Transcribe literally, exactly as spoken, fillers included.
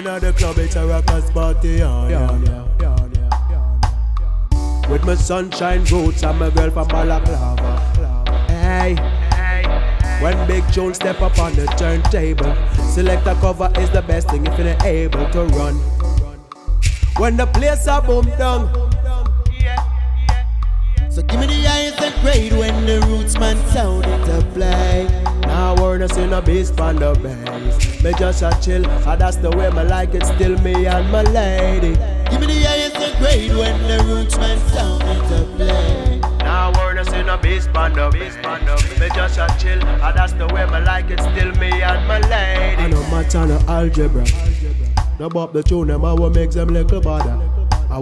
at the club, it's a rockers party on, yeah, yeah, yeah, yeah. With my sunshine roots and my girl from Balaclava. Hey, when Big Joe step up on the turntable, select a cover is the best thing if you're able to run. When the place a boom down. So give me the highest grade when the roots man sound it to play. Now we're not seeing a bass on the bass. Me just a chill, and that's the way me like it. Still me and my lady. Give me the highest grade when the roots man sound it to play. Now we're not seeing a bass on the bass. Me just a chill, and that's the way me like it. Still me and my lady. I know math and no algebra. No bop the tune, them I will make them little bother.